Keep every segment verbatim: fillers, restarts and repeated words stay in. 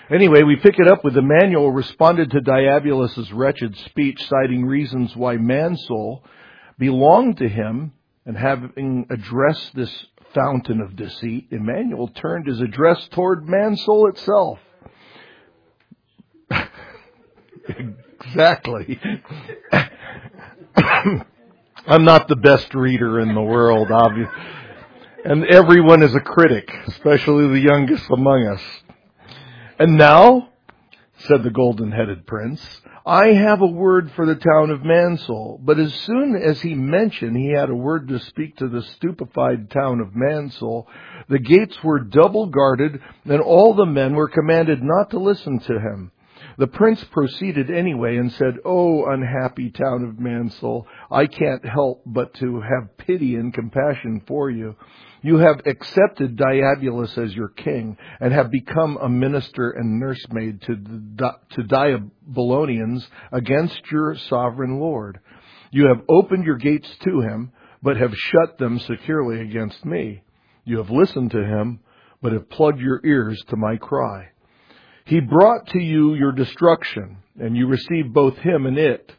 Anyway, we pick it up with Emmanuel responded to Diabolus' wretched speech, citing reasons why man's soul belonged to him, and having addressed this fountain of deceit, Emmanuel turned his address toward man's soul itself. Exactly. I'm not the best reader in the world, obviously. And everyone is a critic, especially the youngest among us. And now, said the golden-headed prince, I have a word for the town of Mansoul. But as soon as he mentioned he had a word to speak to the stupefied town of Mansoul, the gates were double guarded, and all the men were commanded not to listen to him. The prince proceeded anyway and said, "O unhappy town of Mansoul, I can't help but to have pity and compassion for you. You have accepted Diabolus as your king and have become a minister and nursemaid to the, to Diabolonians against your sovereign Lord. You have opened your gates to him, but have shut them securely against me. You have listened to him, but have plugged your ears to my cry. He brought to you your destruction, and you received both him and it.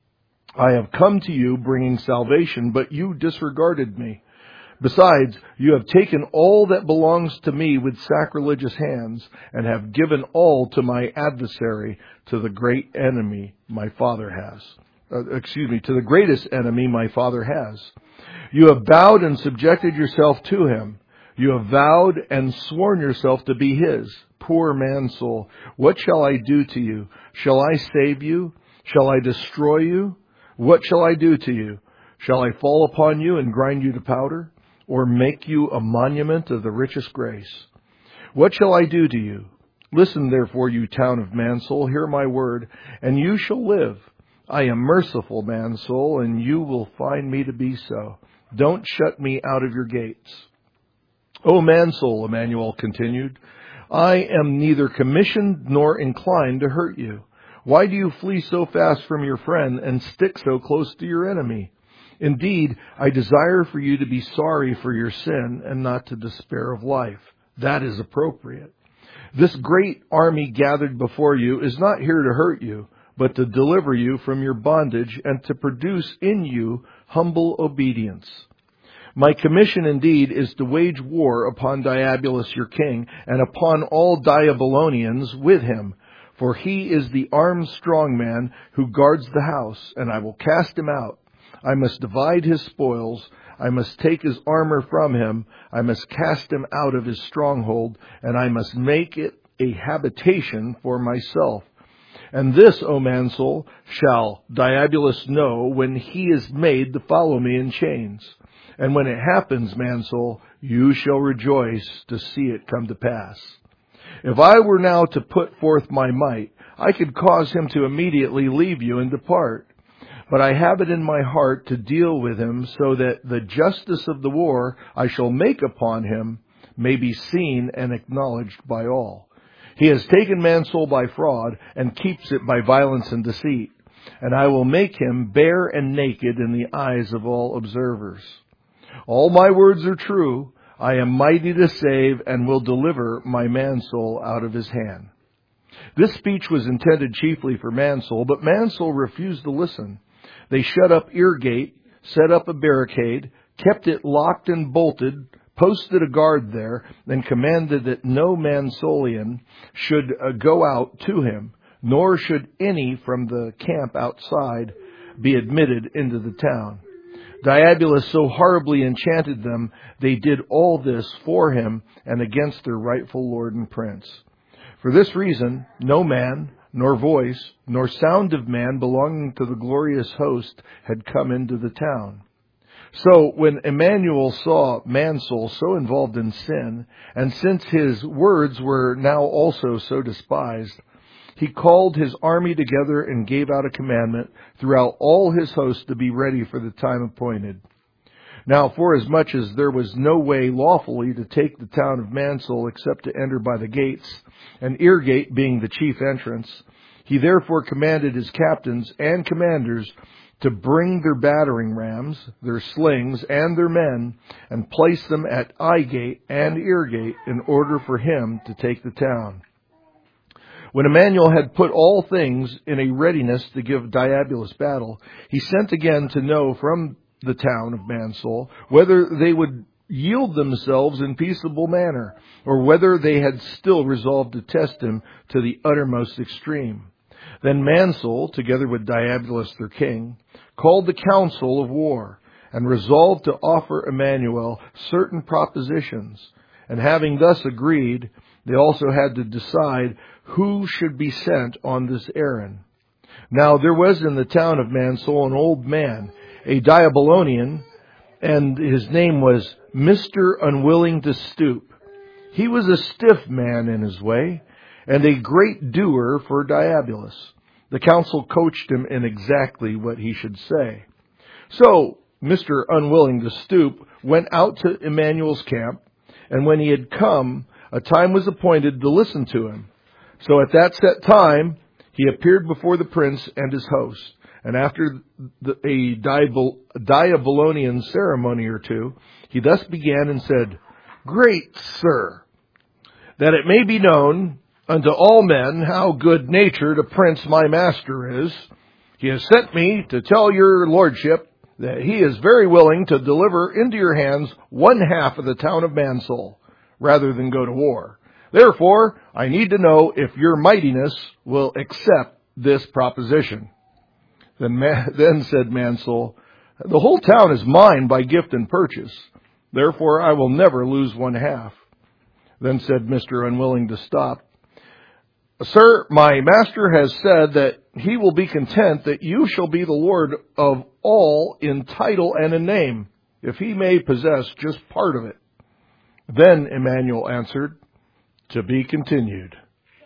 I have come to you bringing salvation, but you disregarded me. Besides, you have taken all that belongs to me with sacrilegious hands, and have given all to my adversary, to the great enemy my father has. Uh, excuse me, to the greatest enemy my father has. You have bowed and subjected yourself to him. You have vowed and sworn yourself to be his. Poor Mansoul, what shall I do to you? Shall I save you? Shall I destroy you? What shall I do to you? Shall I fall upon you and grind you to powder, or make you a monument of the richest grace? What shall I do to you? Listen, therefore, you town of Mansoul, hear my word, and you shall live. I am merciful, Mansoul, and you will find me to be so. Don't shut me out of your gates. O Mansoul, Emmanuel continued, I am neither commissioned nor inclined to hurt you. Why do you flee so fast from your friend and stick so close to your enemy? Indeed, I desire for you to be sorry for your sin and not to despair of life. That is appropriate. This great army gathered before you is not here to hurt you, but to deliver you from your bondage and to produce in you humble obedience. My commission indeed is to wage war upon Diabolus your king, and upon all Diabolonians with him, for he is the armed strong man who guards the house, and I will cast him out. I must divide his spoils, I must take his armor from him, I must cast him out of his stronghold, and I must make it a habitation for myself. And this, O Mansoul, shall Diabolus know when he is made to follow me in chains. And when it happens, Mansoul, you shall rejoice to see it come to pass. If I were now to put forth my might, I could cause him to immediately leave you and depart. But I have it in my heart to deal with him so that the justice of the war I shall make upon him may be seen and acknowledged by all. He has taken Mansoul by fraud and keeps it by violence and deceit, and I will make him bare and naked in the eyes of all observers. All my words are true. I am mighty to save and will deliver my Mansoul out of his hand. This speech was intended chiefly for Mansoul, but Mansoul refused to listen. They shut up Eargate, set up a barricade, kept it locked and bolted, posted a guard there, and commanded that no Mansoulian should uh, go out to him, nor should any from the camp outside be admitted into the town. Diabolus so horribly enchanted them, they did all this for him and against their rightful lord and prince. For this reason, no man, nor voice, nor sound of man belonging to the glorious host had come into the town. So when Emmanuel saw Mansoul so involved in sin, and since his words were now also so despised, he called his army together and gave out a commandment throughout all his host to be ready for the time appointed. Now, forasmuch as there was no way lawfully to take the town of Mansoul except to enter by the gates, and Eargate being the chief entrance, he therefore commanded his captains and commanders to bring their battering rams, their slings, and their men, and place them at Eyegate and Eargate in order for him to take the town. When Emmanuel had put all things in a readiness to give Diabolus battle, he sent again to know from the town of Mansoul whether they would yield themselves in peaceable manner, or whether they had still resolved to test him to the uttermost extreme. Then Mansoul, together with Diabolus their king, called the council of war, and resolved to offer Emmanuel certain propositions. And having thus agreed, they also had to decide who should be sent on this errand. Now there was in the town of Mansoul an old man, a Diabolonian, and his name was Mister Unwilling to Stoop. He was a stiff man in his way, and a great doer for Diabolus. The council coached him in exactly what he should say. So Mister Unwilling to Stoop went out to Emmanuel's camp, and when he had come, a time was appointed to listen to him. So at that set time, he appeared before the prince and his host. And after the, a Diabol- Diabolonian ceremony or two, he thus began and said, "Great sir, that it may be known unto all men how good-natured a prince my master is, he has sent me to tell your lordship that he is very willing to deliver into your hands one half of the town of Mansoul, rather than go to war. Therefore, I need to know if your mightiness will accept this proposition." Then, then said Mansoul, "The whole town is mine by gift and purchase. Therefore, I will never lose one half." Then said Mister Unwilling to Stop, "Sir, my master has said that he will be content that you shall be the lord of all in title and in name, if he may possess just part of it." Then Emmanuel answered, "To be continued."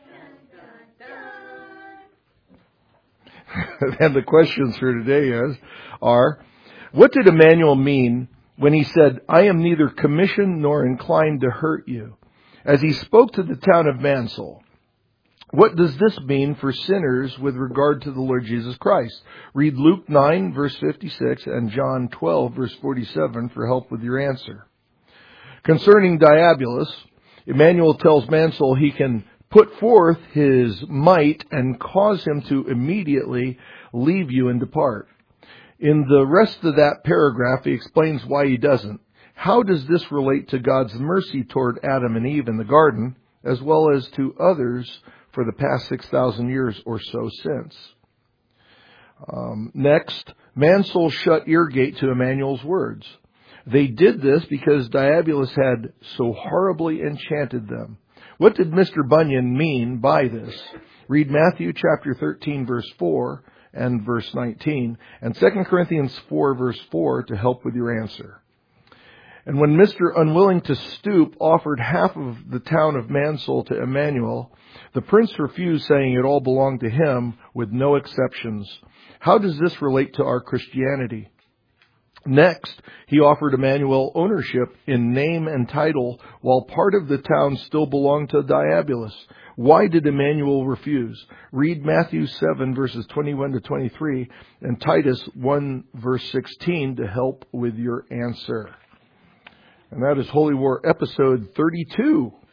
And the questions for today is, are, what did Emmanuel mean when he said, "I am neither commissioned nor inclined to hurt you," as he spoke to the town of Mansoul? What does this mean for sinners with regard to the Lord Jesus Christ? Read Luke nine, verse fifty-six, and John twelve, verse forty-seven for help with your answer. Concerning Diabolus, Emmanuel tells Mansoul he can put forth his might and cause him to immediately leave you and depart. In the rest of that paragraph, he explains why he doesn't. How does this relate to God's mercy toward Adam and Eve in the garden, as well as to others for the past six thousand years or so since? Um, next, Mansoul shut ear gate to Emmanuel's words. They did this because Diabolus had so horribly enchanted them. What did Mister Bunyan mean by this? Read Matthew chapter thirteen, verse four and verse nineteen, and Second Corinthians four, verse four to help with your answer. And when Mister Unwilling to Stoop offered half of the town of Mansoul to Emmanuel, the prince refused, saying it all belonged to him with no exceptions. How does this relate to our Christianity? Next, he offered Emmanuel ownership in name and title, while part of the town still belonged to Diabolus. Why did Emmanuel refuse? Read Matthew seven, verses twenty-one to twenty-three, and Titus one, verse sixteen to help with your answer. And that is Holy War episode thirty-two.